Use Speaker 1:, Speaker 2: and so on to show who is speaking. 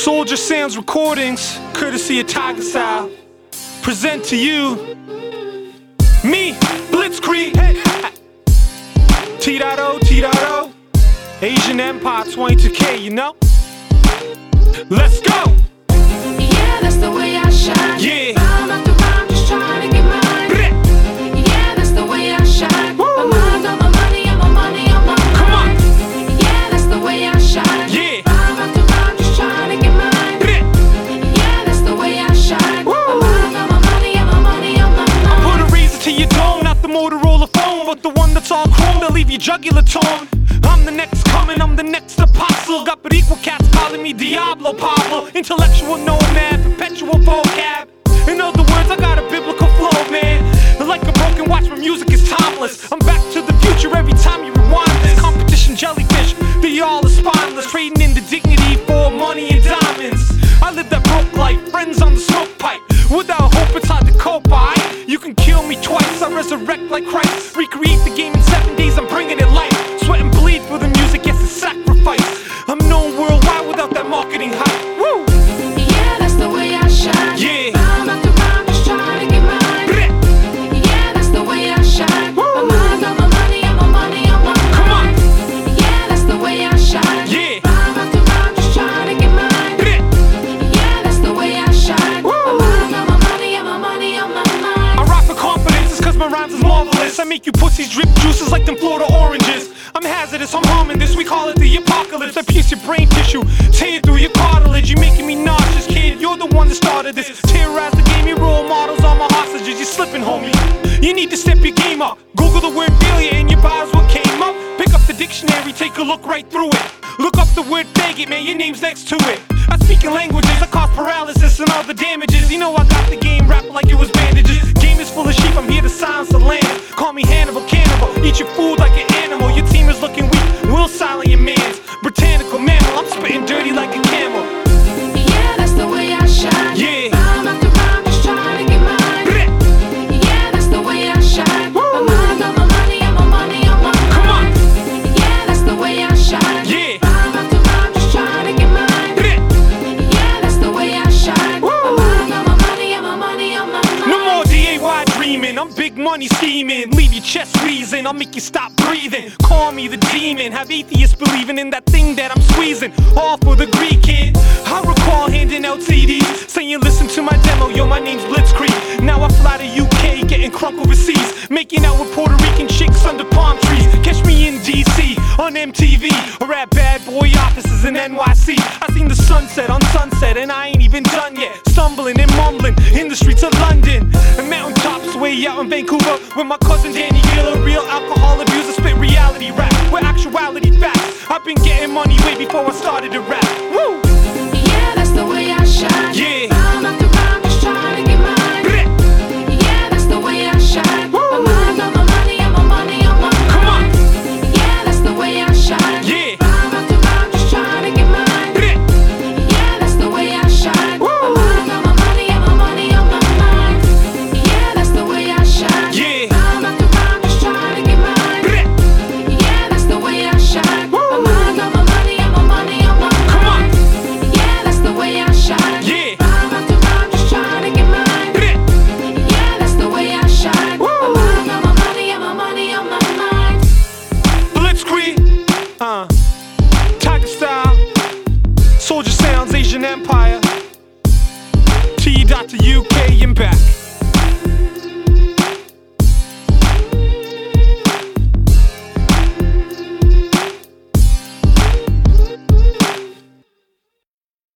Speaker 1: Soldier Sounds recordings, courtesy of Tiger Style. Present to you me, Blitzkrieg. T.O, Asian Empire 22K, you know? Let's go!
Speaker 2: Yeah, that's the way I shine.
Speaker 1: Yeah.
Speaker 2: Rhyme after rhyme, just trying to get mine. Yeah, that's the way I shine. My mind on my money, and my money on my mind.
Speaker 1: Come on!
Speaker 2: Yeah, that's the way I shine.
Speaker 1: Yeah.
Speaker 2: Rhyme after rhyme, just trying to get mine. Yeah, that's the way I shine. My mind on my money, and my money on my mind.
Speaker 1: Put a razor to your dome, not the Motorola phone, but the one that's all chrome to leave your jugular torn. I'm the next coming, I'm the next apostle. Got equal cats calling me Diablo Pablo. Intellectual nomad, perpetual vocab. In other words, I got a biblical flow, man. Like a broken watch, my music is timeless. I'm back to the future every time you rewind this. Competition jellyfish, they all are spineless. Trading in the dignity for money and diamonds. I live that broke life, friends on the smoke pipe. Without hope, it's hard to cope by. You can kill me twice, I resurrect like Christ. Recreate the game in 7 days, I'm bringing it life. Sweat and bleed for the music, yes, it's sacrifice. I'm known worldwide without that marketing hype. Woo!
Speaker 2: Yeah, that's the way I shine.
Speaker 1: Yeah.
Speaker 2: Rhyme after rhyme, just trying to get mine. Yeah, that's the way I shine. My mind on my money, and my money on my mind.
Speaker 1: Come on!
Speaker 2: Yeah, that's the way I shine.
Speaker 1: Yeah.
Speaker 2: Rhyme after rhyme, just trying to get mine. Yeah, that's the way I shine. My mind on my money, and my money on my mind.
Speaker 1: I rock for confidence, it's cause my rhymes is marvelous. I make you pussies drip juices like them Florida oranges. I'm hazardous, I'm harming this, we call it the apocalypse. I pierce your brain tissue, tear through your cartilage. You making me nauseous, kid, you're the one that started this. Terrorize the game, your role models are my hostages. You're slipping, homie, you need to step your game up. Google the word failure and your bars what came up. Pick up the dictionary, take a look right through it. Look up the word faggot, man, your name's next to it. I speak in languages, I cause paralysis and all the damages. You know I got the game wrapped like it was bandages. Game is full of sheep, I'm here to silence the land. Call me Hannibal Cannibal, eat your food like an animal. Your team is looking weak, we'll silence your mans. Botanical mammal, I'm spitting dirty like a camel.
Speaker 2: Yeah, that's the way I shine.
Speaker 1: Yeah.
Speaker 2: Rhyme after rhyme, just trying to get mine. Yeah, that's the way I shine. My mind on my money, and my money on my mind.
Speaker 1: Come on!
Speaker 2: Yeah, that's the way I shine.
Speaker 1: Yeah.
Speaker 2: Rhyme after rhyme, just trying to get mine. Yeah, that's the way I shine. My mind on my money, and my money on my mind.
Speaker 1: No more DAY dreaming, I'm big money scheming. Leave your chest wheezing, I'll make you stop breathing. Call me the demon, have atheists believing in that thing that I'm squeezing. All for the Greek kid, I recall handing out CDs, saying listen to my demo, yo my name's Blitzkrieg. Now I fly to UK, getting crunk overseas. Making out with Puerto Rican chicks under palm trees. Catch me in DC, on MTV, or at bad boy offices in NYC. I seen the sunset on Sunset and I ain't even done yet. Stumbling and mumbling in the streets of London. And mountaintops way out in Vancouver with my cousin Danny Giller. Real alcohol abuser, spit reality rap with actuality facts. I've been getting money way before I started to rap. Woo!
Speaker 2: Yeah, that's the way I shine.
Speaker 1: Yeah.
Speaker 2: Rhyme after rhyme, just trying to get mine. Yeah, that's the way I shine. My mind on my money, and my money on my mind.
Speaker 1: Come on!
Speaker 2: Yeah, that's the way I shine.
Speaker 1: Yeah.
Speaker 2: Rhyme after rhyme, just trying to get mine. Yeah, that's the way I shine. My mind on my money, and my money on my mind. Yeah, that's the way I shine.
Speaker 1: Yeah.
Speaker 2: Rhyme after rhyme, just trying to get mine. Yeah, that's the way I shine. My mind on my money, and my money on my mind.
Speaker 1: Come on!
Speaker 2: Yeah, that's the way I shine.
Speaker 1: Yeah.
Speaker 2: Rhyme after rhyme, just trying to get mine. Yeah, that's the way I shine. My mind on my money, and my money on my mind.
Speaker 1: Blitzkrieg, Tiger Style, Soldier Sounds, Asian Empire, T.O, UK and back.